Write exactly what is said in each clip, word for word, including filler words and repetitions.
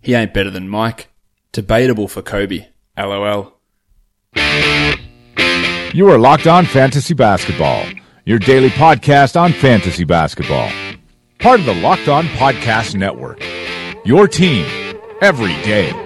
He ain't better than Mike. Debatable for Kobe. LOL. You are Locked On Fantasy Basketball, your daily podcast on fantasy basketball. Part of the Locked On Podcast Network. Your team every day.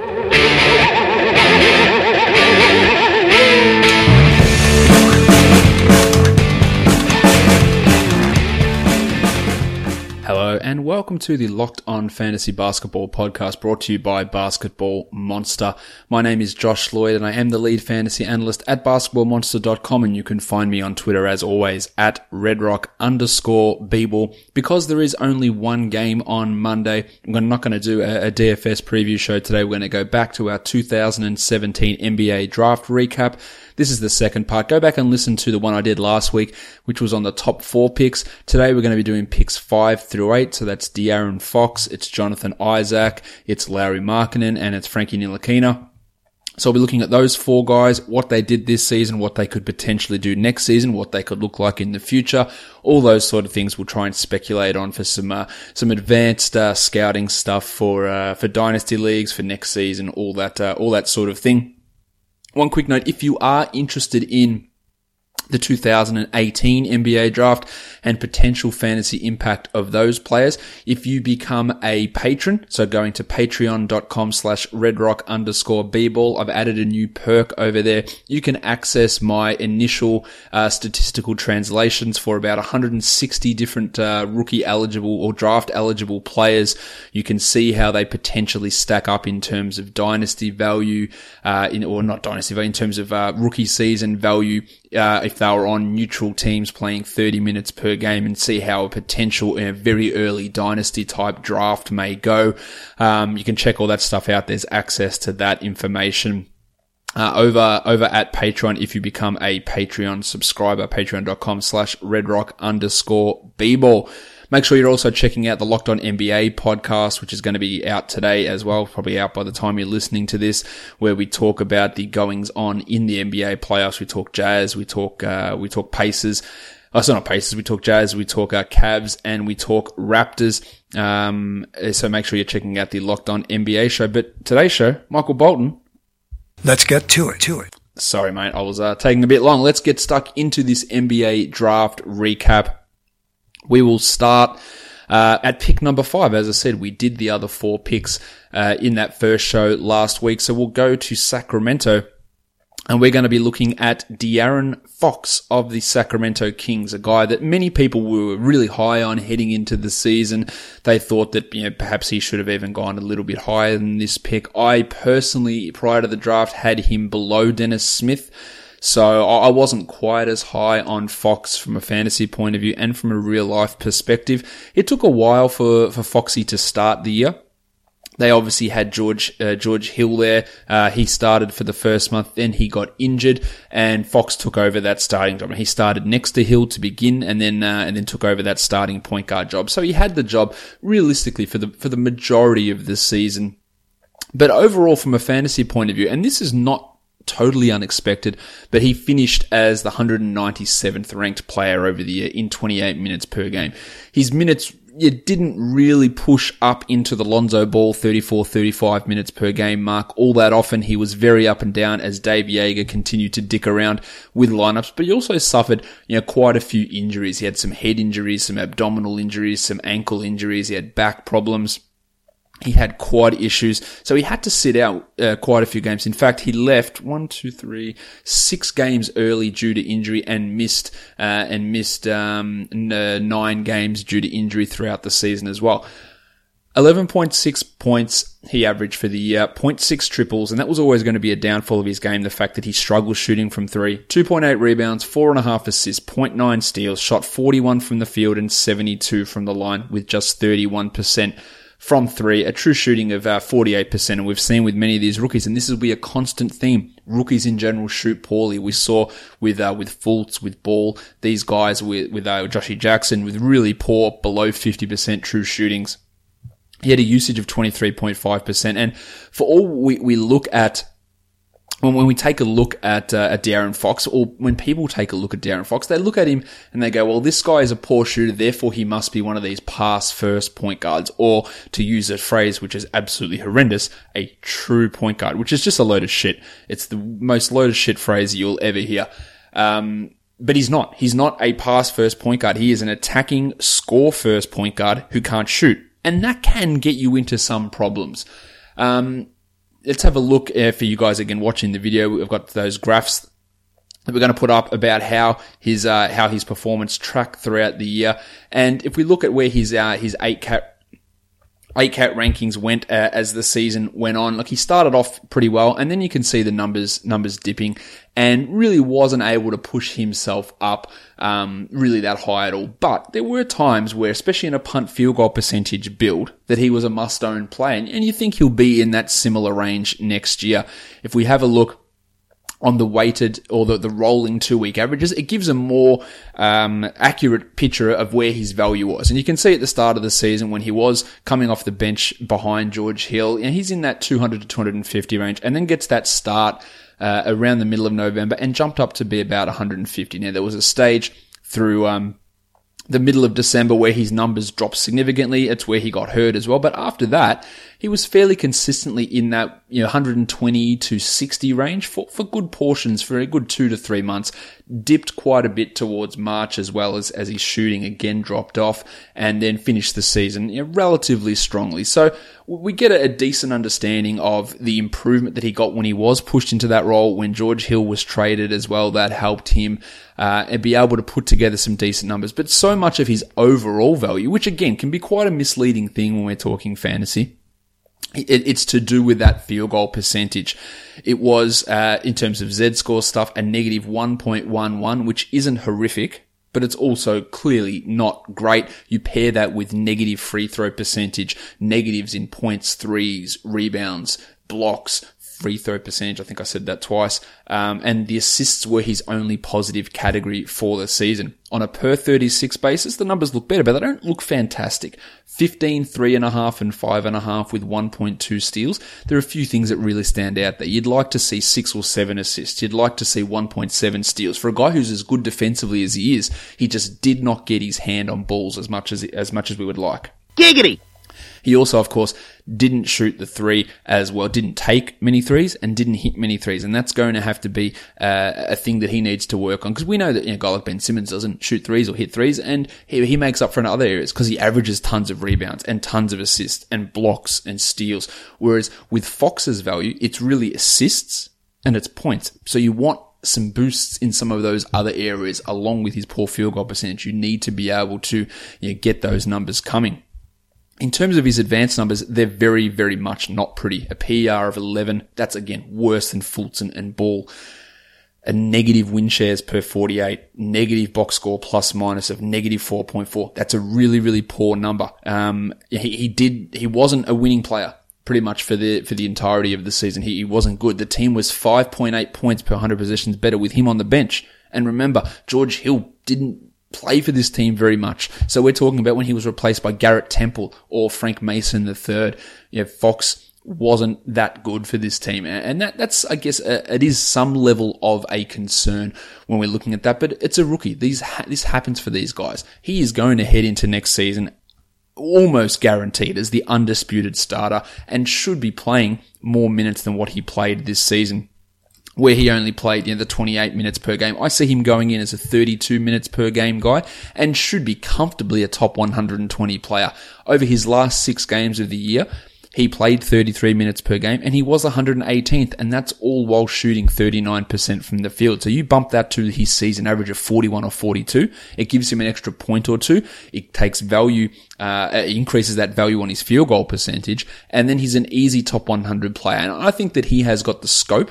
Hello and welcome to the Locked On Fantasy Basketball podcast brought to you by Basketball Monster. My name is Josh Lloyd and I am the lead fantasy analyst at basketball monster dot com, and you can find me on Twitter as always at redrock underscore Beeble. Because there is only one game on Monday, I'm not going to do a, a D F S preview show today. We're going to go back to our two thousand seventeen N B A draft recap. This is the second part. Go back and listen to the one I did last week, which was on the top four picks. Today we're going to be doing picks five through eight. So that's De'Aaron Fox, it's Jonathan Isaac, it's Lauri Markkanen, and it's Frankie Ntilikina. So I'll be looking at those four guys, what they did this season, what they could potentially do next season, what they could look like in the future. All those sort of things we'll try and speculate on for some uh, some advanced uh, scouting stuff for uh, for dynasty leagues for next season, all that uh, all that sort of thing. One quick note, if you are interested in the two thousand eighteen N B A draft and potential fantasy impact of those players, if you become a patron, so going to patreon.com slash redrock underscore bball, I've added a new perk over there. You can access my initial uh, statistical translations for about one hundred sixty different uh, rookie eligible or draft eligible players. You can see how they potentially stack up in terms of dynasty value, uh, in or not dynasty value, in terms of uh, rookie season value, uh, if they were on neutral teams playing thirty minutes per game, and see how a potential uh, very early dynasty type draft may go. Um, you can check all that stuff out. There's access to that information uh, over over at Patreon if you become a Patreon subscriber, patreon.com slash redrock underscore bball. Make sure you're also checking out the Locked On N B A podcast, which is going to be out today as well, probably out by the time you're listening to this, where we talk about the goings on in the N B A playoffs. We talk Jazz, we talk, uh, we talk Pacers. Oh, so not Pacers, we talk Jazz, we talk uh, Cavs, and we talk Raptors. Um, so make sure you're checking out the Locked On N B A show. But today's show, Michael Bolton. Let's get to it, to it. Sorry, mate, I was uh, taking a bit long. Let's get stuck into this N B A draft recap. We will start uh, at pick number five. As I said, we did the other four picks uh, in that first show last week. So we'll go to Sacramento, and we're going to be looking at De'Aaron Fox of the Sacramento Kings, a guy that many people were really high on heading into the season. They thought that, you know, perhaps he should have even gone a little bit higher than this pick. I personally, prior to the draft, had him below Dennis Smith. So I wasn't quite as high on Fox from a fantasy point of view and from a real life perspective. It took a while for, for Foxy to start the year. They obviously had George, uh, George Hill there. Uh, he started for the first month, then he got injured, and Fox took over that starting job. He started next to Hill to begin, and then, uh, and then took over that starting point guard job. So he had the job realistically for the, for the majority of the season. But overall, from a fantasy point of view, and this is not totally unexpected, but he finished as the one hundred ninety-seventh ranked player over the year in twenty-eight minutes per game. His minutes it didn't really push up into the Lonzo Ball thirty-four, thirty-five minutes per game mark all that often. He was very up and down as Dave Yeager continued to dick around with lineups, but he also suffered, you know, quite a few injuries. He had some head injuries, some abdominal injuries, some ankle injuries. He had back problems. He had quad issues, so he had to sit out uh, quite a few games. In fact, he left one, two, three, six games early due to injury, and missed uh, and missed um, n- uh, nine games due to injury throughout the season as well. eleven point six points he averaged for the year, zero point six triples, and that was always going to be a downfall of his game, the fact that he struggled shooting from three. two point eight rebounds, four point five assists, zero point nine steals, shot forty-one from the field and seventy-two from the line with just thirty-one percent from three, a true shooting of uh, forty-eight percent. And we've seen with many of these rookies, and this will be a constant theme, rookies in general shoot poorly. We saw with uh, with Fultz, with Ball, these guys with, with uh, Joshy Jackson with really poor, below fifty percent true shootings. He had a usage of twenty-three point five percent. And for all we, we look at when, when we take a look at, uh, at De'Aaron Fox, or when people take a look at De'Aaron Fox, they look at him and they go, well, this guy is a poor shooter, therefore he must be one of these pass first point guards, or to use a phrase which is absolutely horrendous, a true point guard, which is just a load of shit. It's the most load of shit phrase you'll ever hear. Um, but he's not. He's not a pass first point guard. He is an attacking score first point guard who can't shoot. And that can get you into some problems. Um, let's have a look uh, for you guys again watching the video. We've got those graphs that we're going to put up about how his, uh, how his performance tracked throughout the year. And if we look at where his, uh, his eight cat Eight cat rankings went uh, as the season went on. Like, he started off pretty well, and then you can see the numbers numbers dipping, and really wasn't able to push himself up um, really that high at all. But there were times where, especially in a punt field goal percentage build, that he was a must-own play, and you think he'll be in that similar range next year. If we have a look on the weighted or the, the rolling two-week averages, it gives a more um, accurate picture of where his value was. And you can see at the start of the season when he was coming off the bench behind George Hill, and he's in that two hundred to two hundred fifty range, and then gets that start uh, around the middle of November and jumped up to be about one hundred fifty. Now, there was a stage through um, the middle of December where his numbers dropped significantly. It's where he got hurt as well. But after that, he was fairly consistently in that, you know, one hundred twenty to sixty range for, for good portions for a good two to three months. Dipped quite a bit towards March as well as, as his shooting again dropped off, and then finished the season, you know, relatively strongly. So we get a, a decent understanding of the improvement that he got when he was pushed into that role, when George Hill was traded as well. That helped him uh, and be able to put together some decent numbers. But so much of his overall value, which again can be quite a misleading thing when we're talking fantasy, it's to do with that field goal percentage. It was, uh, in terms of Z-score stuff, a negative one point one one, which isn't horrific, but it's also clearly not great. You pair that with negative free throw percentage, negatives in points, threes, rebounds, blocks, free throw percentage. I think I said that twice. Um, and the assists were his only positive category for the season. On a per thirty-six basis, the numbers look better, but they don't look fantastic. fifteen, three and a half and five and a half with one point two steals. There are a few things that really stand out there. You'd like to see six or seven assists. You'd like to see one point seven steals. For a guy who's as good defensively as he is, he just did not get his hand on balls as much as, as much as we would like. Giggity! He also, of course, didn't shoot the three as well, didn't take many threes and didn't hit many threes. And that's going to have to be uh, a thing that he needs to work on, because we know that, you know, a guy like Ben Simmons doesn't shoot threes or hit threes, and he, he makes up for in other areas because he averages tons of rebounds and tons of assists and blocks and steals. Whereas with Fox's value, it's really assists and it's points. So you want some boosts in some of those other areas along with his poor field goal percentage. You need to be able to, you know, get those numbers coming. In terms of his advanced numbers, they're very, very much not pretty. A P E R of eleven, that's again worse than Fulton and Ball. A negative win shares per forty-eight, negative box score plus minus of negative four point four. That's a really, really poor number. Um, he, he did, he wasn't a winning player pretty much for the, for the entirety of the season. He, he wasn't good. The team was five point eight points per one hundred possessions better with him on the bench. And remember, George Hill didn't play for this team very much. So we're talking about when he was replaced by Garrett Temple or Frank Mason the third. You know, Fox wasn't that good for this team. And that, that's, I guess, a, it is some level of a concern when we're looking at that, but it's a rookie. These, ha- this happens for these guys. He is going to head into next season almost guaranteed as the undisputed starter and should be playing more minutes than what he played this season, where he only played, you know, the twenty-eight minutes per game. I see him going in as a thirty-two minutes per game guy and should be comfortably a top one hundred twenty player. Over his last six games of the year, he played thirty-three minutes per game and he was one hundred eighteenth, and that's all while shooting thirty-nine percent from the field. So you bump that to his season average of forty-one or forty-two. It gives him an extra point or two. It takes value, uh, it increases that value on his field goal percentage, and then he's an easy top one hundred player. And I think that he has got the scope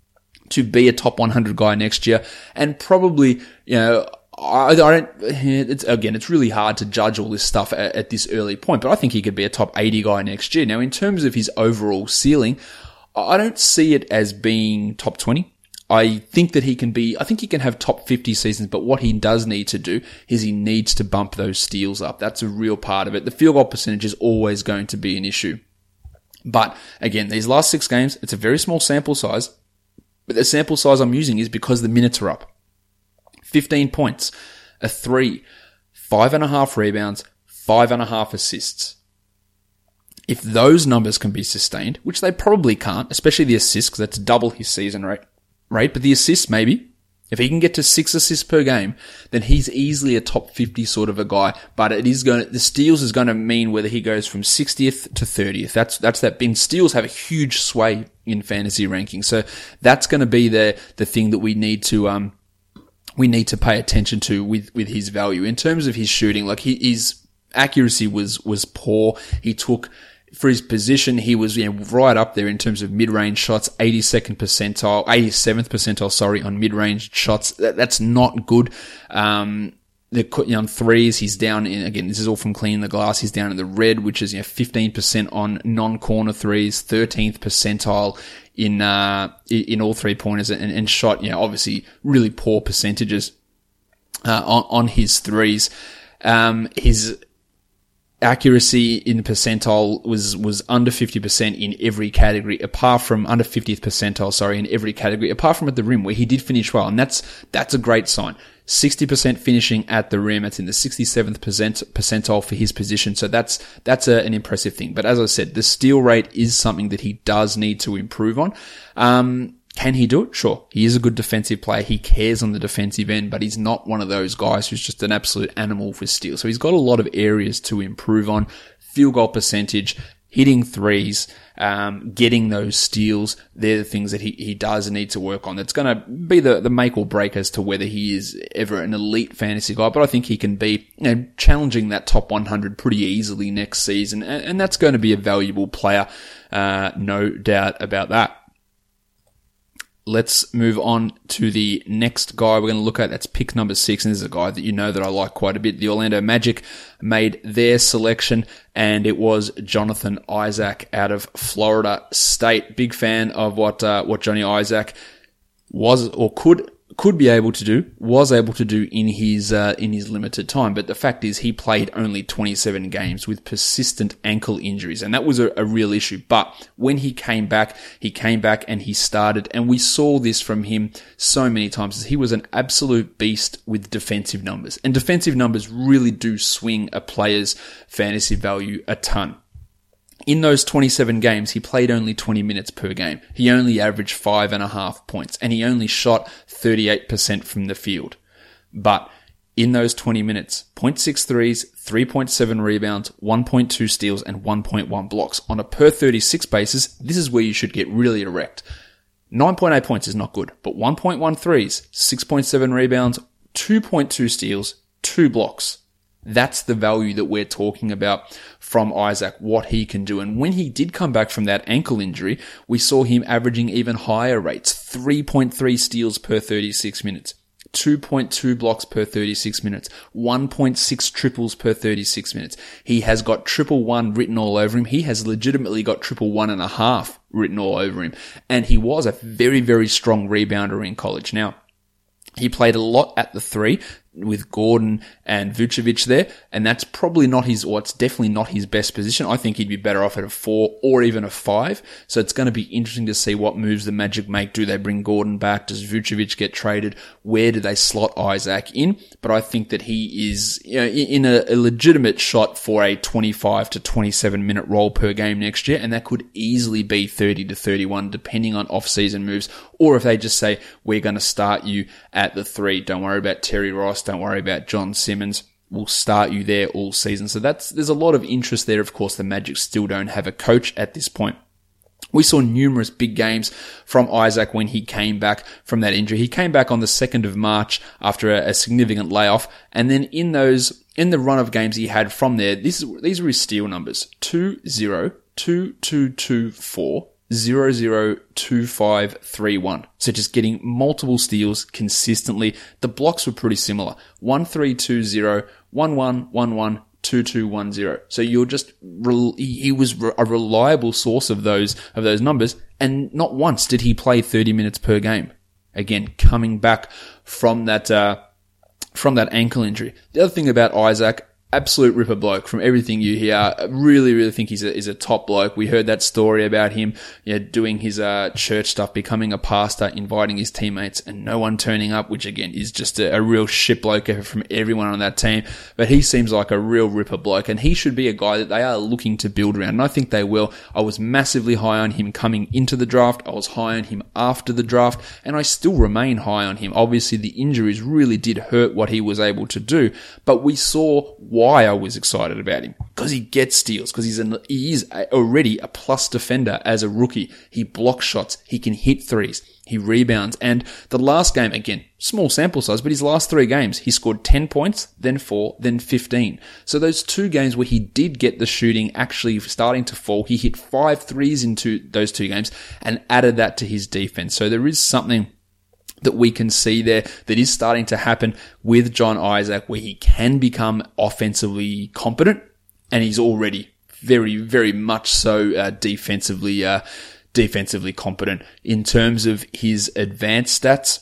to be a top one hundred guy next year, and probably, you know, I, I don't, it's, again, it's really hard to judge all this stuff at, at this early point, but I think he could be a top eighty guy next year. Now, in terms of his overall ceiling, I don't see it as being top twenty. I think that he can be, I think he can have top fifty seasons, but what he does need to do is he needs to bump those steals up. That's a real part of it. The field goal percentage is always going to be an issue. But again, these last six games, it's a very small sample size. But the sample size I'm using is because the minutes are up. fifteen points, a three, five and a half rebounds, five and a half assists. If those numbers can be sustained, which they probably can't, especially the assists, because that's double his season rate, right? But the assists, maybe. If he can get to six assists per game, then he's easily a top fifty sort of a guy. But it is going to, the steals is going to mean whether he goes from sixtieth to thirtieth. That's, that's that bin. Steals have a huge sway in fantasy rankings. So that's going to be the, the thing that we need to, um, we need to pay attention to with, with his value. In terms of his shooting, like he, his accuracy was, was poor. He took, for his position, he was, you know, right up there in terms of mid-range shots, eighty-second percentile, eighty-seventh percentile, sorry, on mid-range shots. That, that's not good. Um, the, you know, on threes, he's down in, again, this is all from cleaning the glass, he's down in the red, which is, you know, fifteen percent on non-corner threes, thirteenth percentile in, uh, in all three pointers, and, and shot, you know, obviously really poor percentages, uh, on, on his threes. Um, his, accuracy in percentile was, was under fifty percent in every category, apart from under fiftieth percentile, sorry, in every category, apart from at the rim, where he did finish well. And that's, that's a great sign. sixty percent finishing at the rim. It's in the sixty-seventh percentile for his position. So that's, that's a, an impressive thing. But as I said, the steal rate is something that he does need to improve on. Um, Can he do it? Sure. He is a good defensive player. He cares on the defensive end, but he's not one of those guys who's just an absolute animal for steal. So he's got a lot of areas to improve on. Field goal percentage, hitting threes, um, getting those steals. They're the things that he, he does need to work on. That's going to be the, the make or break as to whether he is ever an elite fantasy guy. But I think he can be, you know, challenging that top one hundred pretty easily next season. And, and that's going to be a valuable player. Uh, no doubt about that. Let's move on to the next guy we're going to look at. That's pick number six, and this is a guy that you know that I like quite a bit. The Orlando Magic made their selection, and it was Jonathan Isaac out of Florida State. Big fan of what uh, what Johnny Isaac was or could could be able to do, was able to do in his uh, in his limited time. But the fact is, he played only twenty-seven games with persistent ankle injuries, and that was a, a real issue. But when he came back, he came back and he started, and we saw this from him so many times. He was an absolute beast with defensive numbers, and defensive numbers really do swing a player's fantasy value a ton. In those twenty-seven games, he played only twenty minutes per game. He only averaged five and a half points, and he only shot thirty-eight percent from the field. But in those twenty minutes, zero point six threes, three point seven rebounds, one point two steals, and one point one blocks. On a per thirty-six basis, this is where you should get really erect. nine point eight points is not good, but one point one threes, six point seven rebounds, two point two steals, two blocks. That's the value that we're talking about from Isaac, what he can do. And when he did come back from that ankle injury, we saw him averaging even higher rates, three point three steals per thirty-six minutes, two point two blocks per thirty-six minutes, one point six triples per thirty-six minutes. He has got triple one written all over him. He has legitimately got triple one and a half written all over him. And he was a very, very strong rebounder in college. Now, he played a lot at the three with Gordon and Vucevic there, and that's probably not his, or it's definitely not his best position. I think he'd be better off at a four or even a five. So it's going to be interesting to see what moves the Magic make. Do they bring Gordon back? Does Vucevic get traded? Where do they slot Isaac in? But I think that he is, you know, in a, a legitimate shot for a twenty-five to twenty-seven minute role per game next year, and that could easily be thirty to thirty-one depending on off-season moves, or if they just say, we're going to start you at the three. Don't worry about Terry Ross. Don't worry about John Simmons. We'll start you there all season. So that's, there's a lot of interest there. Of course, the Magic still don't have a coach at this point. We saw numerous big games from Isaac when he came back from that injury. He came back on the second of March after a, a significant layoff. And then in those, in the run of games he had from there, this is, these were his steal numbers. two zero, two two two four, zero zero two five three one. So just getting multiple steals consistently. The blocks were pretty similar. one three two zero, one one one one, two two one zero. So you're just, he was a reliable source of those, of those numbers. And not once did he play thirty minutes per game. Again, coming back from that, uh, from that ankle injury. The other thing about Isaac, Absolute ripper bloke from everything you hear. I really, really think he's a, he's a top bloke. We heard that story about him, you know, doing his, uh, church stuff, becoming a pastor, inviting his teammates and no one turning up, which again is just a, a real shit bloke from everyone on that team. But he seems like a real ripper bloke and he should be a guy that they are looking to build around. And I think they will. I was massively high on him coming into the draft. I was high on him after the draft and I still remain high on him. Obviously the injuries really did hurt what he was able to do, but we saw why I was excited about him. Because he gets steals, because he's an, he is already a plus defender as a rookie. He blocks shots, he can hit threes, he rebounds. And the last game, again, small sample size, but his last three games, he scored ten points, then four, then fifteen. So those two games where he did get the shooting actually starting to fall, he hit five threes into those two games and added that to his defense. So there is something that we can see there that is starting to happen with John Isaac where he can become offensively competent and he's already very, very much so uh, defensively, uh, defensively competent. In terms of his advanced stats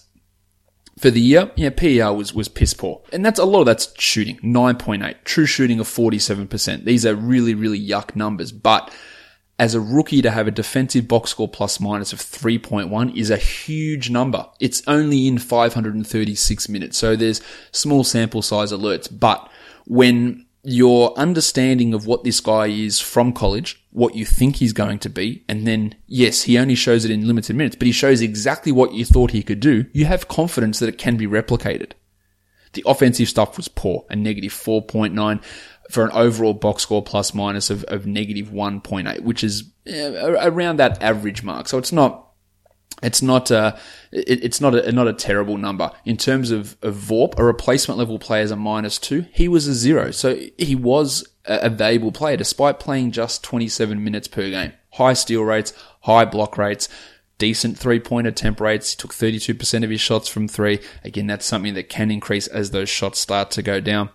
for the year, yeah, P E R was, was piss poor. And that's a lot of that's shooting, nine point eight, true shooting of forty-seven percent. These are really, really yuck numbers, but as a rookie to have a defensive box score plus minus of three point one is a huge number. It's only in five hundred thirty-six minutes. So there's small sample size alerts. But when your understanding of what this guy is from college, what you think he's going to be, and then, yes, he only shows it in limited minutes, but he shows exactly what you thought he could do, you have confidence that it can be replicated. The offensive stuff was poor, a negative four point nine. For an overall box score plus minus of, of negative one point eight, which is uh, around that average mark. So it's not, it's not, uh, it, it's not a, not a terrible number. In terms of, of V O R P, a replacement level player is a minus two. He was a zero. So he was a, a valuable player despite playing just twenty-seven minutes per game. High steal rates, high block rates, decent three-point attempt rates. He took thirty-two percent of his shots from three. Again, that's something that can increase as those shots start to go down.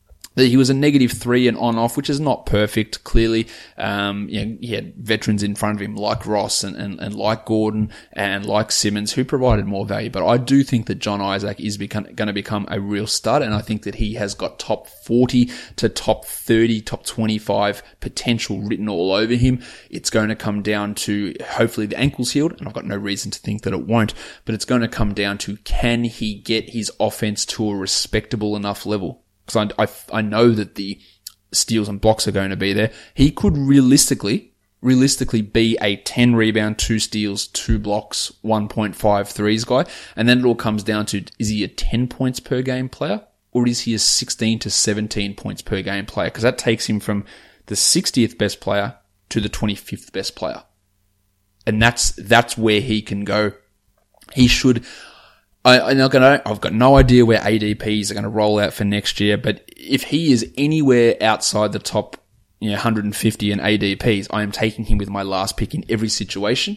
He was a negative three and on-off, which is not perfect, clearly. Um, you know, he had veterans in front of him like Ross and, and, and like Gordon and like Simmons who provided more value. But I do think that John Isaac is become, going to become a real stud, and I think that he has got top forty to top thirty, top twenty-five potential written all over him. It's going to come down to hopefully the ankle's healed, and I've got no reason to think that it won't, but it's going to come down to can he get his offense to a respectable enough level? Because I, I, I know that the steals and blocks are going to be there. He could realistically, realistically be a ten rebound, two steals, two blocks, one point five threes guy. And then it all comes down to, is he a ten points per game player or is he a sixteen to seventeen points per game player? Because that takes him from the sixtieth best player to the twenty-fifth best player. And that's, that's where he can go. He should, I, I'm not gonna, I've got no idea where A D Ps are going to roll out for next year, but if he is anywhere outside the top, you know, one hundred fifty in A D Ps, I am taking him with my last pick in every situation.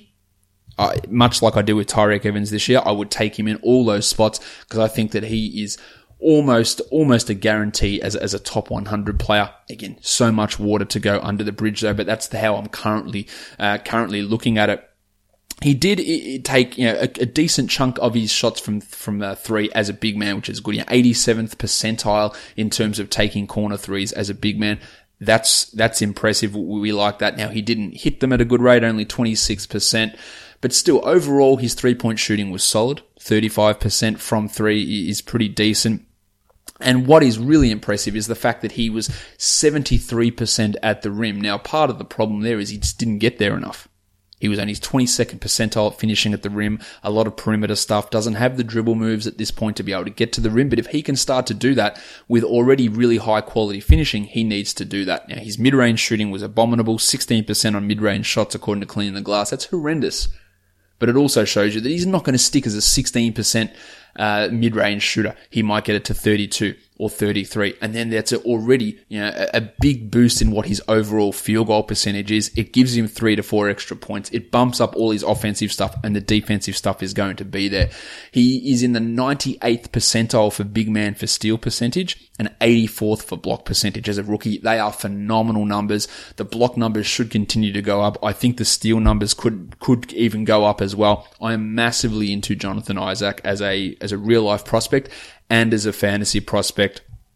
I, much like I did with Tyreke Evans this year, I would take him in all those spots because I think that he is almost, almost a guarantee as, as a top one hundred player. Again, so much water to go under the bridge though, but that's the, how I'm currently, uh, currently looking at it. He did take, you know, a, a decent chunk of his shots from from uh, three as a big man, which is good. You know, eighty-seventh percentile in terms of taking corner threes as a big man. That's that's impressive. We like that. Now, he didn't hit them at a good rate, only twenty-six percent. But still, overall, his three-point shooting was solid. thirty-five percent from three is pretty decent. And what is really impressive is the fact that he was seventy-three percent at the rim. Now, part of the problem there is he just didn't get there enough. He was on his twenty-second percentile finishing at the rim, a lot of perimeter stuff, doesn't have the dribble moves at this point to be able to get to the rim, but if he can start to do that with already really high quality finishing, he needs to do that. Now, his mid-range shooting was abominable, sixteen percent on mid-range shots according to Cleaning the Glass. That's horrendous. But it also shows you that he's not going to stick as a sixteen percent uh, mid-range shooter. He might get it to thirty-two or thirty-three. And then that's already, you know, a, a big boost in what his overall field goal percentage is. It gives him three to four extra points. It bumps up all his offensive stuff, and the defensive stuff is going to be there. He is in the ninety-eighth percentile for big man for steal percentage and eighty-fourth for block percentage as a rookie. They are phenomenal numbers. The block numbers should continue to go up. I think the steal numbers could, could even go up as well. I am massively into Jonathan Isaac as a, as a real life prospect and as a fantasy prospect.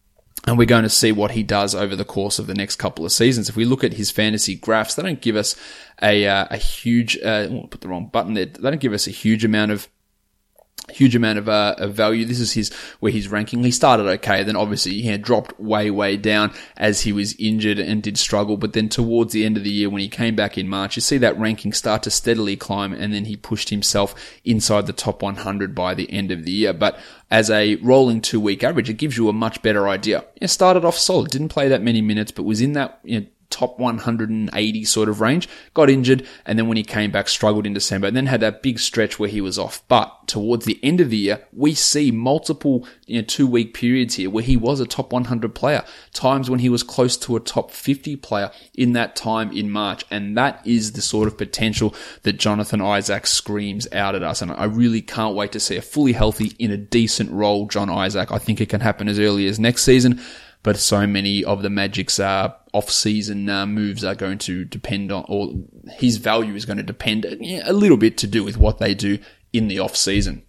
And we're going to see what he does over the course of the next couple of seasons. If we look at his fantasy graphs, they don't give us a, uh, a huge, uh, oh, I put the wrong button there. They don't give us a huge amount of Huge amount of, uh, of value. This is his, where he's ranking. He started okay, then obviously he had dropped way, way down as he was injured and did struggle. But then towards the end of the year, when he came back in March, you see that ranking start to steadily climb, and then he pushed himself inside the top one hundred by the end of the year. But as a rolling two week average, it gives you a much better idea. He started off solid, didn't play that many minutes, but was in that, you know, top one hundred eighty sort of range, got injured, and then when he came back, struggled in December, and then had that big stretch where he was off. But towards the end of the year, we see multiple, you know, two-week periods here where he was a top one hundred player, times when he was close to a top fifty player in that time in March, and that is the sort of potential that Jonathan Isaac screams out at us, and I really can't wait to see a fully healthy, in a decent role John Isaac. I think it can happen as early as next season, but so many of the Magic's uh, off-season uh, moves are going to depend on, or his value is going to depend yeah, a little bit to do with what they do in the off-season.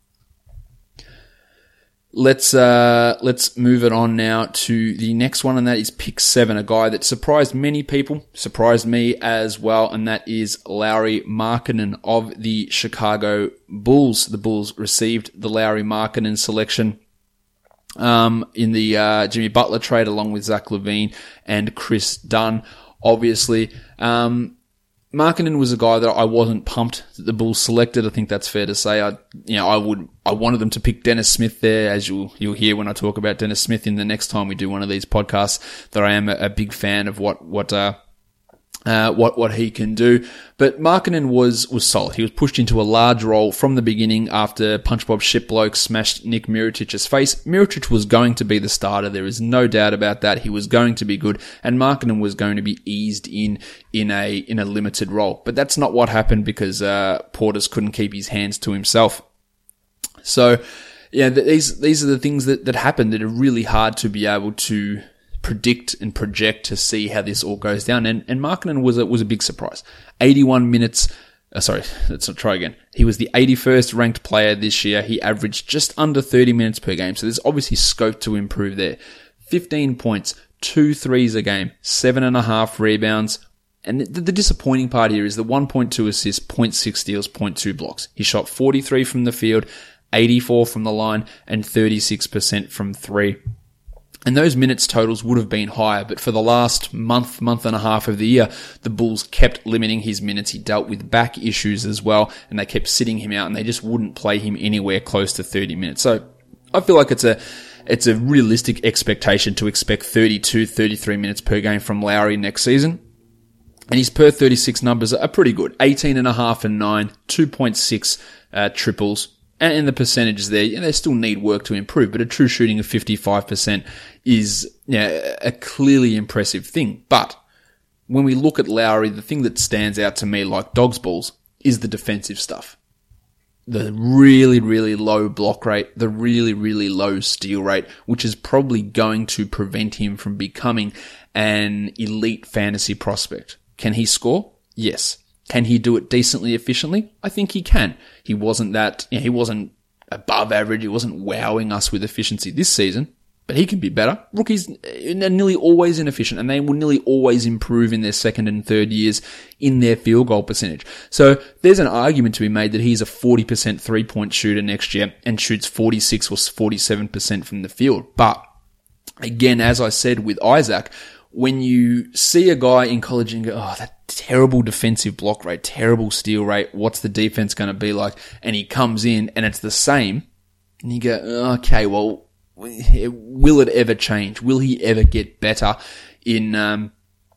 Let's uh, let's move it on now to the next one, and that is pick seven, a guy that surprised many people, surprised me as well, and that is Lauri Markkanen of the Chicago Bulls. The Bulls received the Lauri Markkanen selection Um, in the, uh, Jimmy Butler trade, along with Zach LaVine and Chris Dunn, obviously. Um, Markkanen was a guy that I wasn't pumped that the Bulls selected. I think that's fair to say. I, you know, I would, I wanted them to pick Dennis Smith there, as you'll, you'll hear when I talk about Dennis Smith in the next time we do one of these podcasts, that I am a, a big fan of what, what, uh, Uh, what, what he can do. But Markkanen was, was solid. He was pushed into a large role from the beginning after Punch Bob Shitbloke smashed Nick Mirotich's face. Mirotic was going to be the starter. There is no doubt about that. He was going to be good, and Markkanen was going to be eased in, in a, in a limited role. But that's not what happened, because, uh, Portis couldn't keep his hands to himself. So, yeah, these, these are the things that, that happen that are really hard to be able to predict and project to see how this all goes down. And, and Markkanen was a, was a big surprise. eighty-one minutes, uh, sorry, let's not try again. He was the eighty-first ranked player this year. He averaged just under thirty minutes per game. So there's obviously scope to improve there. fifteen points, two threes a game, seven and a half rebounds. And the, the disappointing part here is the one point two assists, zero point six steals, zero point two blocks. He shot forty-three from the field, eighty-four from the line, and thirty-six percent from three. And those minutes totals would have been higher, but for the last month, month and a half of the year, the Bulls kept limiting his minutes. He dealt with back issues as well, and they kept sitting him out, and they just wouldn't play him anywhere close to thirty minutes. So I feel like it's a, it's a realistic expectation to expect thirty-two, thirty-three minutes per game from Lauri next season. And his per thirty-six numbers are pretty good. eighteen and a half and nine, two point six uh, triples. And the percentages there, you know, they still need work to improve, but a true shooting of fifty-five percent is, you know, a clearly impressive thing. But when we look at Lauri, the thing that stands out to me like dog's balls is the defensive stuff. The really, really low block rate, the really, really low steal rate, which is probably going to prevent him from becoming an elite fantasy prospect. Can he score? Yes. Can he do it decently efficiently? I think he can. He wasn't that, you know, he wasn't above average. He wasn't wowing us with efficiency this season, but he can be better. Rookies are nearly always inefficient, and they will nearly always improve in their second and third years in their field goal percentage. So there's an argument to be made that he's a forty percent three-point shooter next year and shoots forty-six or forty-seven percent from the field. But again, as I said with Isaac, when you see a guy in college and go, oh, that terrible defensive block rate, terrible steal rate, what's the defense going to be like? And he comes in and it's the same. And you go, okay, well, will it ever change? Will he ever get better in, um,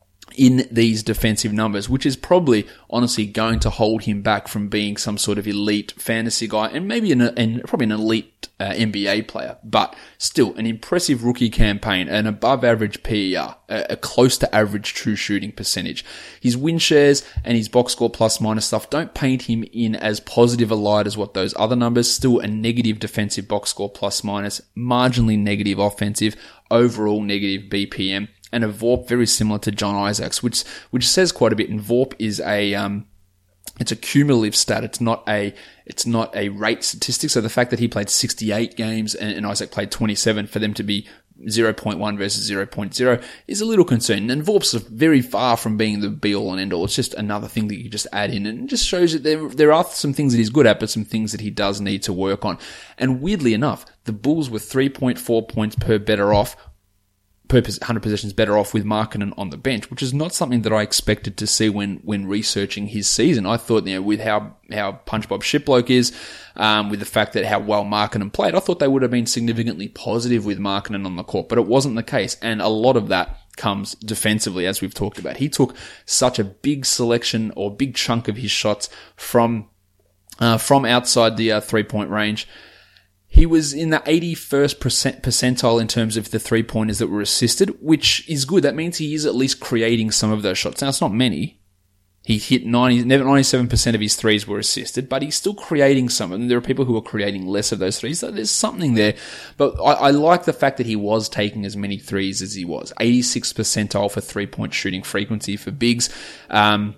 in these defensive numbers, which is probably honestly going to hold him back from being some sort of elite fantasy guy and maybe an, and probably an elite uh, N B A player, but still an impressive rookie campaign, an above average P E R, a, a close to average true shooting percentage. His win shares and his box score plus minus stuff don't paint him in as positive a light as what those other numbers. Still a negative defensive box score plus minus, marginally negative offensive, overall negative B P M. And a V O R P very similar to John Isaacs, which which says quite a bit. And V O R P is a um, it's a cumulative stat. It's not a it's not a rate statistic. So the fact that he played sixty-eight games and, and Isaac played twenty-seven, for them to be zero point one versus zero point zero is a little concerning. And Vorp's very far from being the be-all and end-all. It's just another thing that you just add in, and it just shows that there, there are some things that he's good at, but some things that he does need to work on. And weirdly enough, the Bulls were three point four points per better off, per one hundred possessions better off with Markkanen on the bench, which is not something that I expected to see when, when researching his season. I thought, you know, with how, how Punch Bob Shitbloke is, um, with the fact that how well Markkanen played, I thought they would have been significantly positive with Markkanen on the court, but it wasn't the case. And a lot of that comes defensively, as we've talked about. He took such a big selection or big chunk of his shots from, uh, from outside the uh, three-point range. He was in the eighty-first percent percentile in terms of the three-pointers that were assisted, which is good. That means he is at least creating some of those shots. Now, it's not many. He hit ninety, ninety-seven percent of his threes were assisted, but he's still creating some. And there are people who are creating less of those threes. So there's something there. But I, I like the fact that he was taking as many threes as he was. eighty-six percentile for three-point shooting frequency for bigs. Um,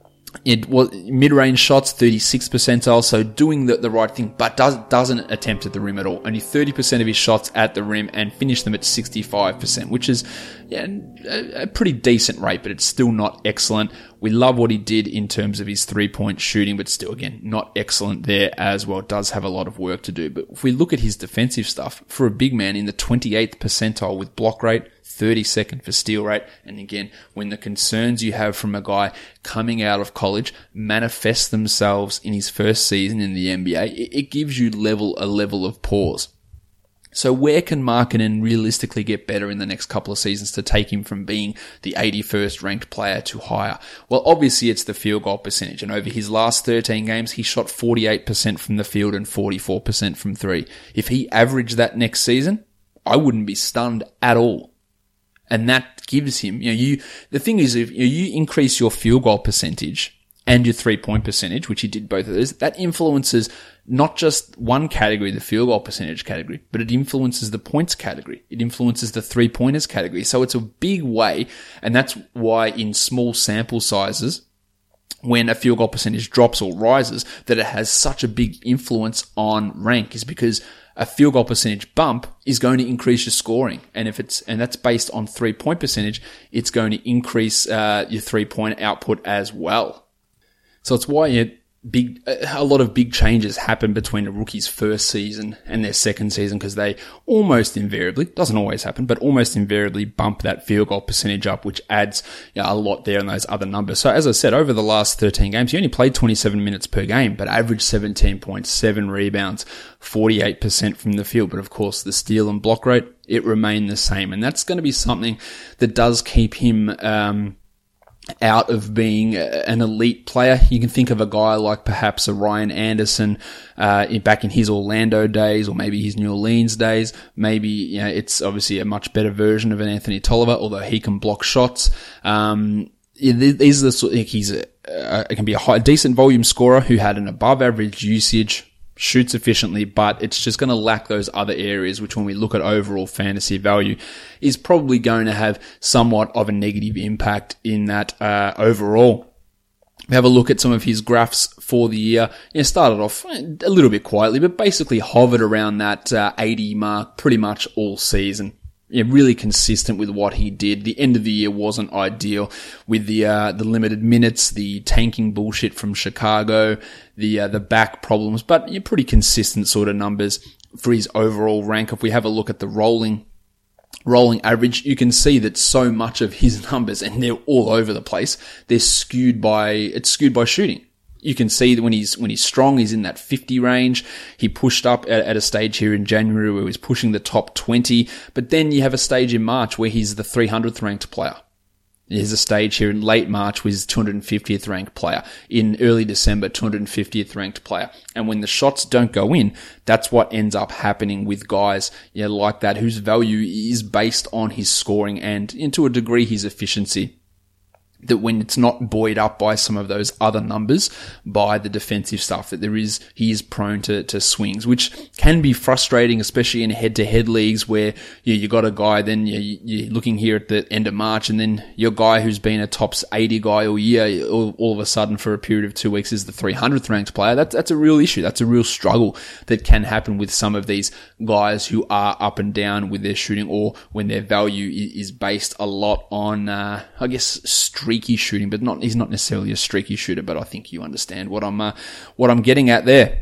It was mid-range shots, thirty-six percentile, so doing the, the right thing, but does, doesn't attempt at the rim at all. Only thirty percent of his shots at the rim and finished them at sixty-five percent, which is yeah, a, a pretty decent rate, but it's still not excellent. We love what he did in terms of his three-point shooting, but still, again, not excellent there as well. Does have a lot of work to do. But if we look at his defensive stuff, for a big man in the twenty-eighth percentile with block rate, thirty-second for steal rate. And again, when the concerns you have from a guy coming out of college manifest themselves in his first season in the N B A, it, it gives you level a level of pause. So where can Markkanen realistically get better in the next couple of seasons to take him from being the eighty-first ranked player to higher? Well, obviously it's the field goal percentage. And over his last thirteen games, he shot forty-eight percent from the field and forty-four percent from three. If he averaged that next season, I wouldn't be stunned at all. And that gives him, you know, you, the thing is, if you, know, you increase your field goal percentage and your three-point percentage, which he did both of those, that influences not just one category, the field goal percentage category, but it influences the points category. It influences the three-pointers category. So it's a big way, and that's why in small sample sizes, when a field goal percentage drops or rises, that it has such a big influence on rank, is because a field goal percentage bump is going to increase your scoring. And if it's, and that's based on three point percentage, it's going to increase, uh, your three point output as well. So it's why you big, a lot of big changes happen between a rookie's first season and their second season, because they almost invariably, doesn't always happen, but almost invariably bump that field goal percentage up, which adds, you know, a lot there in those other numbers. So as I said, over the last thirteen games, he only played twenty-seven minutes per game, but averaged seventeen points, seven rebounds, forty-eight percent from the field. But of course, the steal and block rate, it remained the same. And that's going to be something that does keep him, um, out of being an elite player. You can think of a guy like perhaps a Ryan Anderson, uh, back in his Orlando days, or maybe his New Orleans days. Maybe, you know, it's obviously a much better version of an Anthony Tolliver, although he can block shots. Um, these are the sort, he's a, uh, can be a high, decent volume scorer who had an above average usage, shoots efficiently, but it's just going to lack those other areas, which when we look at overall fantasy value is probably going to have somewhat of a negative impact in that, uh, overall. We have a look at some of his graphs for the year. You know, started off a little bit quietly, but basically hovered around that, uh, eighty mark pretty much all season. Yeah, really consistent with what he did. The end of the year wasn't ideal with the uh the limited minutes, the tanking bullshit from Chicago, the uh, the back problems, but yeah, pretty consistent sort of numbers for his overall rank. If we have a look at the rolling rolling average, you can see that so much of his numbers, and they're all over the place, they're skewed by it's skewed by shooting. You can see that when he's, when he's strong, he's in that fifty range. He pushed up at, at a stage here in January where he was pushing the top twenty. But then you have a stage in March where he's the three hundredth ranked player. There's a stage here in late March with his two hundred fiftieth ranked player. In early December, two hundred fiftieth ranked player. And when the shots don't go in, that's what ends up happening with guys, you know, like that, whose value is based on his scoring and, and to a degree, his efficiency. that when it's not buoyed up by some of those other numbers, by the defensive stuff, that there is, he is prone to, to swings, which can be frustrating, especially in head-to-head leagues where you, you got a guy, then you, you're looking here at the end of March, and then your guy who's been a tops eighty guy all year, all, all of a sudden for a period of two weeks is the three hundredth ranked player. That's, that's a real issue. That's a real struggle that can happen with some of these guys who are up and down with their shooting, or when their value is based a lot on, uh, I guess, streak shooting, but not, he's not necessarily a streaky shooter, but I think you understand what I'm, uh, what I'm getting at there.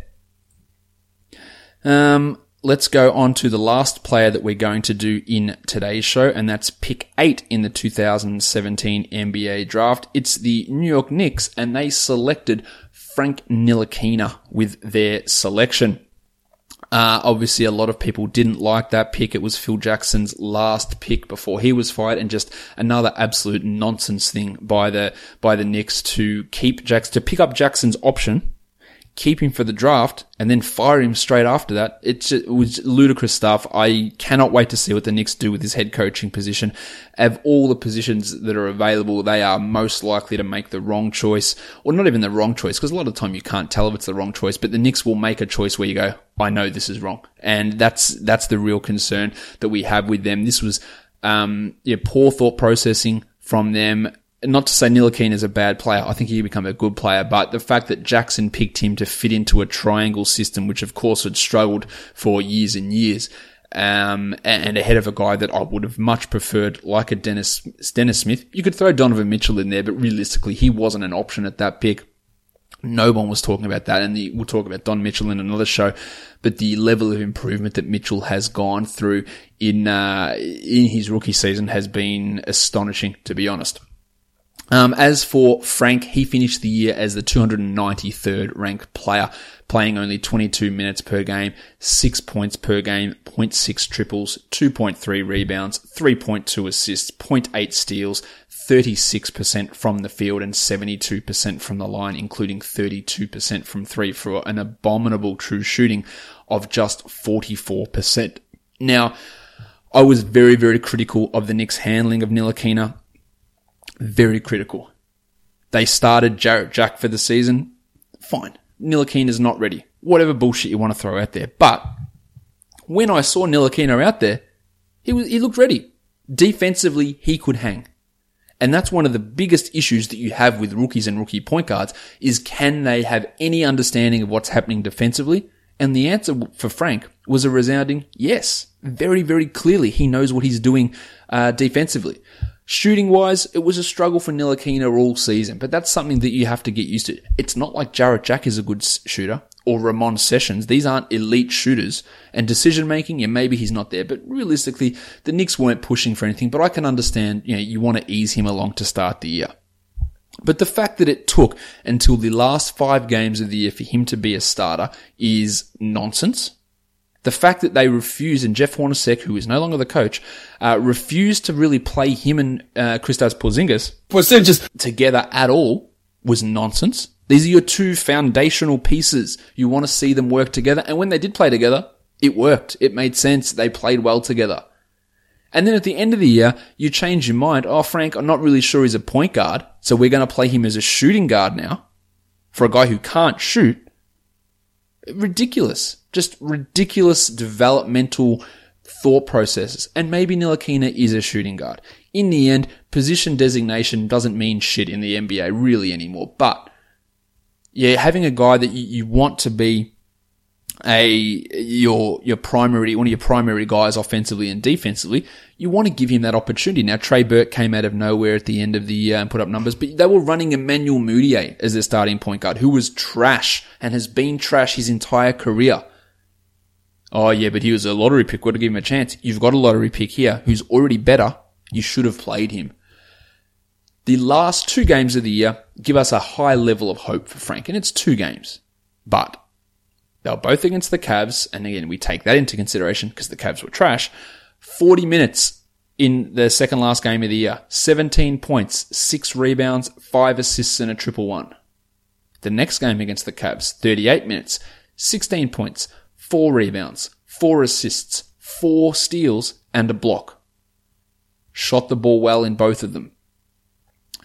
Um, let's go on to the last player that we're going to do in today's show, and that's pick eight in the two thousand seventeen N B A draft. It's the New York Knicks, and they selected Frank Ntilikina with their selection. Uh, obviously a lot of people didn't like that pick. It was Phil Jackson's last pick before he was fired, and just another absolute nonsense thing by the, by the Knicks to keep Jackson, to pick up Jackson's option, keep him for the draft, and then fire him straight after that. It, just, it was ludicrous stuff. I cannot wait to see what the Knicks do with his head coaching position. Of all the positions that are available, they are most likely to make the wrong choice, or not even the wrong choice, because a lot of the time you can't tell if it's the wrong choice, but the Knicks will make a choice where you go, I know this is wrong. And that's, that's the real concern that we have with them. This was, um, yeah, poor thought processing from them. Not to say Ntilikina is a bad player. I think he could become a good player, but the fact that Jackson picked him to fit into a triangle system, which of course had struggled for years and years, um, and ahead of a guy that I would have much preferred, like a Dennis, Dennis Smith. You could throw Donovan Mitchell in there, but realistically, he wasn't an option at that pick. No one was talking about that, and the, we'll talk about Don Mitchell in another show, but the level of improvement that Mitchell has gone through in, uh, in his rookie season has been astonishing, to be honest. Um, as for Frank, he finished the year as the two hundred ninety-third ranked player, playing only twenty-two minutes per game, six points per game, zero point six triples, two point three rebounds, three point two assists, zero point eight steals, thirty-six percent from the field and seventy-two percent from the line, including thirty-two percent from three, for an abominable true shooting of just forty-four percent. Now, I was very, very critical of the Knicks' handling of Ntilikina. Very critical. They started Jarrett Jack for the season. Fine. Ntilikina's not ready. Whatever bullshit you want to throw out there. But when I saw Ntilikina out there, he was, he looked ready. Defensively, he could hang. And that's one of the biggest issues that you have with rookies and rookie point guards, is can they have any understanding of what's happening defensively? And the answer for Frank was a resounding yes. Very, very clearly, he knows what he's doing uh, defensively. Shooting-wise, it was a struggle for Ntilikina all season, but that's something that you have to get used to. It's not like Jarrett Jack is a good shooter, or Ramon Sessions. These aren't elite shooters. And decision-making, yeah, maybe he's not there, but realistically, the Knicks weren't pushing for anything, but I can understand, you know, you want to ease him along to start the year. But the fact that it took until the last five games of the year for him to be a starter is nonsense. The fact that they refused, and Jeff Hornacek, who is no longer the coach, uh, refused to really play him and uh, Kristaps Porzingis Porzingis together at all was nonsense. These are your two foundational pieces. You want to see them work together. And when they did play together, it worked. It made sense. They played well together. And then at the end of the year, you change your mind. Oh, Frank, I'm not really sure he's a point guard, so we're going to play him as a shooting guard now for a guy who can't shoot. Ridiculous. Just ridiculous developmental thought processes. And maybe Ntilikina is a shooting guard. In the end, position designation doesn't mean shit in the N B A really anymore. But yeah, having a guy that you, you want to be a your your primary one of your primary guys offensively and defensively, you want to give him that opportunity. Now, Trey Burke came out of nowhere at the end of the year and put up numbers, but they were running Emmanuel Mudiay as their starting point guard, who was trash and has been trash his entire career. Oh yeah, but he was a lottery pick. Got to give him a chance. You've got a lottery pick here who's already better. You should have played him. The last two games of the year give us a high level of hope for Frank, and it's two games, but they were both against the Cavs, and again, we take that into consideration because the Cavs were trash. forty minutes in the second last game of the year. seventeen points, six rebounds, five assists, and a triple one. The next game against the Cavs, thirty-eight minutes, sixteen points, four rebounds, four assists, four steals, and a block. Shot the ball well in both of them.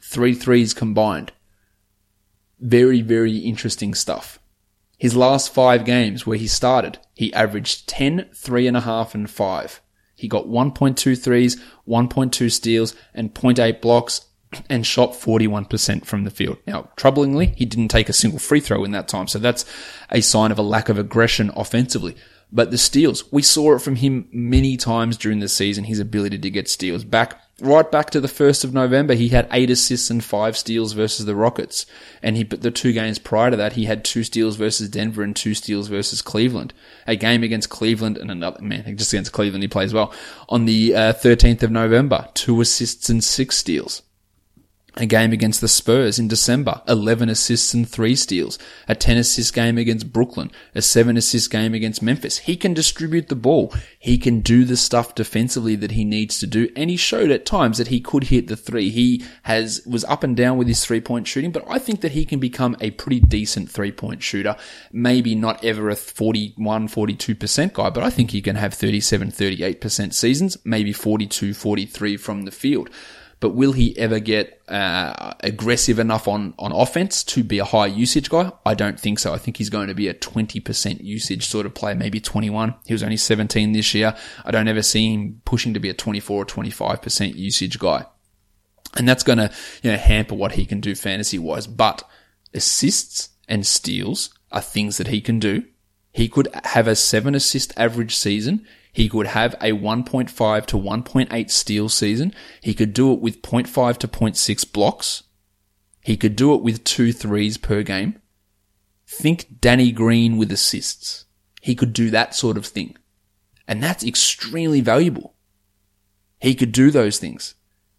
Three threes combined. Very, very interesting stuff. His last five games where he started, he averaged ten, three and a half, and five. He got one point two threes, one point two steals, and zero point eight blocks, and shot forty-one percent from the field. Now, troublingly, he didn't take a single free throw in that time, so that's a sign of a lack of aggression offensively. But the steals, we saw it from him many times during the season, his ability to get steals. Back, right back to the first of November, he had eight assists and five steals versus the Rockets. And he, but the two games prior to that, he had two steals versus Denver and two steals versus Cleveland. A game against Cleveland and another, man, just against Cleveland he plays well. On the uh, thirteenth of November, two assists and six steals. A game against the Spurs in December, eleven assists and three steals. A ten assist game against Brooklyn. A seven assist game against Memphis. He can distribute the ball. He can do the stuff defensively that he needs to do. And he showed at times that he could hit the three. He has, was up and down with his three point shooting, but I think that he can become a pretty decent three point shooter. Maybe not ever a forty-one, forty-two percent guy, but I think he can have thirty-seven, thirty-eight percent seasons, maybe forty-two, forty-three from the field. But will he ever get uh, aggressive enough on, on offense to be a high usage guy? I don't think so. I think he's going to be a twenty percent usage sort of player, maybe twenty-one. He was only seventeen this year. I don't ever see him pushing to be a twenty-four or twenty-five percent usage guy. And that's going to, you know, hamper what he can do fantasy-wise. But assists and steals are things that he can do. He could have a seven assist average season. He could have a one point five to one point eight steal season. He could do it with zero point five to zero point six blocks. He could do it with two threes per game. Think Danny Green with assists. He could do that sort of thing. And that's extremely valuable. He could do those things.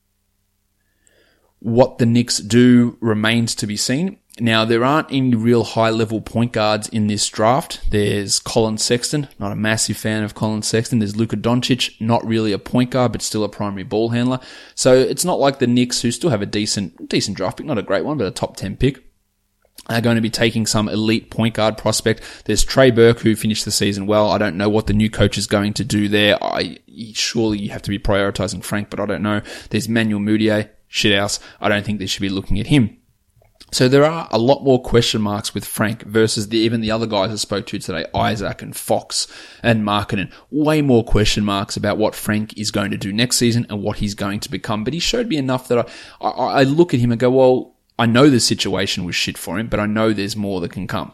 What the Knicks do remains to be seen. Now, there aren't any real high-level point guards in this draft. There's Colin Sexton, not a massive fan of Colin Sexton. There's Luka Doncic, not really a point guard, but still a primary ball handler. So it's not like the Knicks, who still have a decent decent draft pick, not a great one, but a top ten pick, are going to be taking some elite point guard prospect. There's Trey Burke, who finished the season well. I don't know what the new coach is going to do there. I surely you have to be prioritizing Frank, but I don't know. There's Manuel Mudiay, shithouse. I don't think they should be looking at him. So there are a lot more question marks with Frank versus the, even the other guys I spoke to today, Isaac and Fox and Markkanen. Way more question marks about what Frank is going to do next season and what he's going to become. But he showed me enough that I, I, I look at him and go, well, I know the situation was shit for him, but I know there's more that can come.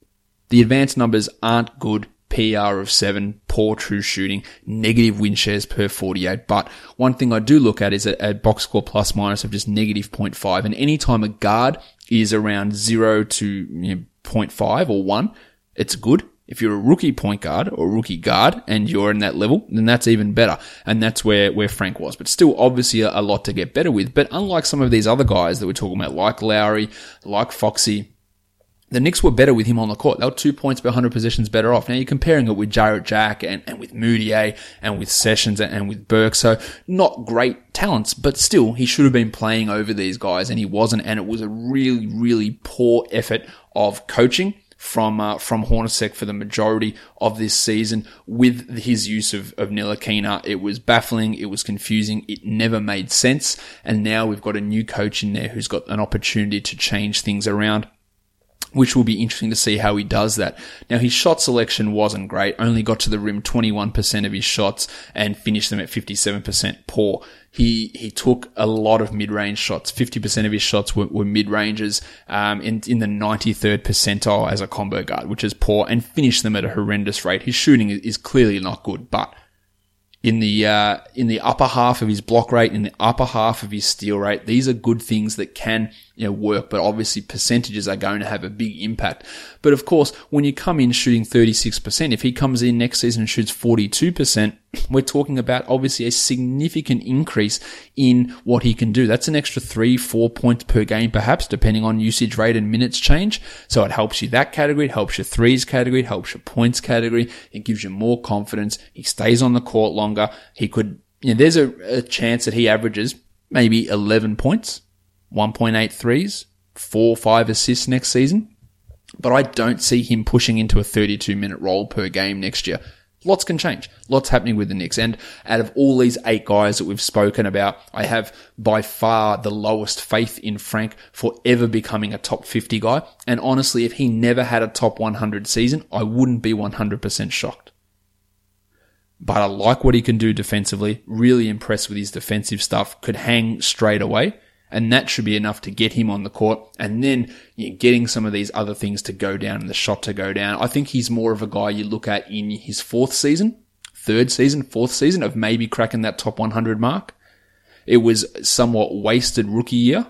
The advanced numbers aren't good. P R of seven, poor true shooting, negative win shares per forty-eight. But one thing I do look at is a, a box score plus minus of just negative zero point five. And anytime a guard is around zero to you know, zero point five or one, it's good. If you're a rookie point guard or rookie guard and you're in that level, then that's even better. And that's where, where Frank was. But still, obviously, a, a lot to get better with. But unlike some of these other guys that we're talking about, like Lowry, like Foxy, the Knicks were better with him on the court. They were two points per one hundred possessions better off. Now you're comparing it with Jarrett Jack and, and with Mudiay and with Sessions and, and with Burke. So not great talents, but still he should have been playing over these guys and he wasn't. And it was a really, really poor effort of coaching from, uh, from Hornacek for the majority of this season with his use of, of Ntilikina. It was baffling. It was confusing. It never made sense. And now we've got a new coach in there who's got an opportunity to change things around, which will be interesting to see how he does that. Now, his shot selection wasn't great. Only got to the rim twenty-one percent of his shots and finished them at fifty-seven percent poor. He he took a lot of mid-range shots. fifty percent of his shots were, were mid-ranges um, in, in the ninety-third percentile as a combo guard, which is poor, and finished them at a horrendous rate. His shooting is, is clearly not good, but in the uh, in the upper half of his block rate, in the upper half of his steal rate, these are good things that can you know work, but obviously percentages are going to have a big impact. But of course, when you come in shooting thirty-six percent, if he comes in next season and shoots forty-two percent, we're talking about obviously a significant increase in what he can do. That's an extra three, four points per game perhaps, depending on usage rate and minutes change. So it helps you that category, it helps your threes category, it helps your points category. It gives you more confidence. He stays on the court longer. He could, you know, there's a, a chance that he averages maybe eleven points, one point eight threes, four, five assists next season. But I don't see him pushing into a thirty-two minute role per game next year. Lots can change. Lots happening with the Knicks. And out of all these eight guys that we've spoken about, I have by far the lowest faith in Frank for ever becoming a top fifty guy. And honestly, if he never had a top one hundred season, I wouldn't be one hundred percent shocked. But I like what he can do defensively. Really impressed with his defensive stuff. Could hang straight away. And that should be enough to get him on the court. And then you're getting some of these other things to go down and the shot to go down. I think he's more of a guy you look at in his fourth season, third season, fourth season of maybe cracking that top one hundred mark. It was somewhat wasted rookie year.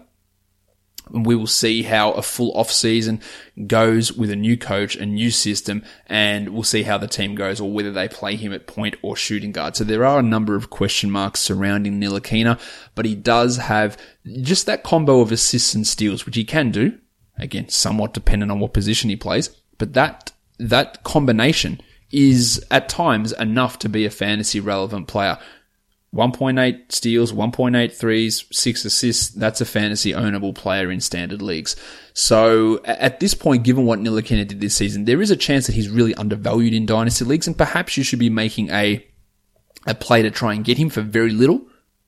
And we will see how a full off season goes with a new coach, a new system, and we'll see how the team goes or whether they play him at point or shooting guard. So there are a number of question marks surrounding Ntilikina, but he does have just that combo of assists and steals, which he can do. Again, somewhat dependent on what position he plays, but that, that combination is at times enough to be a fantasy relevant player. one point eight steals, one point eight threes, six assists. That's a fantasy ownable player in standard leagues. So at this point, given what Ntilikina did this season, there is a chance that he's really undervalued in dynasty leagues, and perhaps you should be making a, a play to try and get him for very little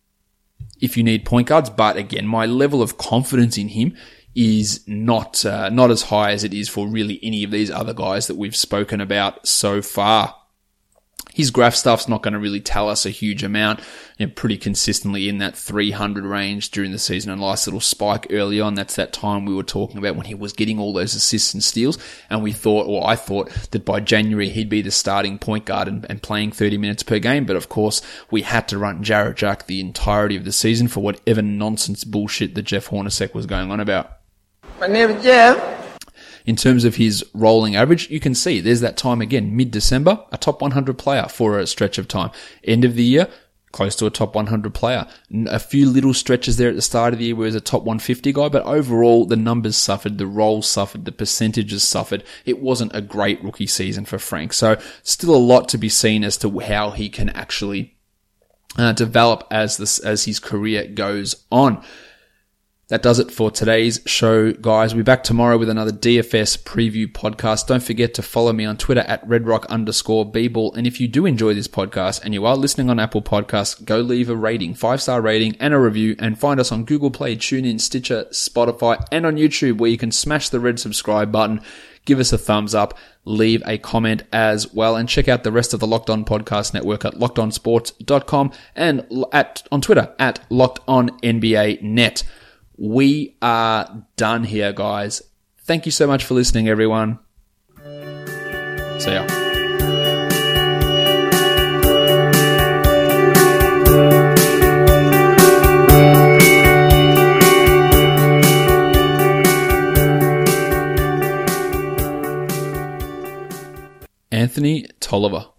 if you need point guards. But again, my level of confidence in him is not, uh, not as high as it is for really any of these other guys that we've spoken about so far. His graph stuff's not going to really tell us a huge amount. You know, pretty consistently in that three hundred range during the season. A nice little spike early on. That's that time we were talking about when he was getting all those assists and steals. And we thought, or I thought, that by January he'd be the starting point guard and, and playing thirty minutes per game. But of course, we had to run Jarrett Jack the entirety of the season for whatever nonsense bullshit that Jeff Hornacek was going on about. My name is Jeff. In terms of his rolling average, you can see there's that time again, mid-December, a top one hundred player for a stretch of time. End of the year, close to a top one hundred player. A few little stretches there at the start of the year where he was a top one hundred fifty guy, but overall the numbers suffered, the roles suffered, the percentages suffered. It wasn't a great rookie season for Frank. So still a lot to be seen as to how he can actually uh, develop as this, as his career goes on. That does it for today's show, guys. We'll be back tomorrow with another D F S preview podcast. Don't forget to follow me on Twitter at redrock underscore bball. And if you do enjoy this podcast and you are listening on Apple Podcasts, go leave a rating, five-star rating and a review, and find us on Google Play, TuneIn, Stitcher, Spotify, and on YouTube, where you can smash the red subscribe button, give us a thumbs up, leave a comment as well, and check out the rest of the Locked On Podcast Network at locked on sports dot com and at on Twitter at locked on N B A net. We are done here, guys. Thank you so much for listening, everyone. See ya. Anthony Tolliver.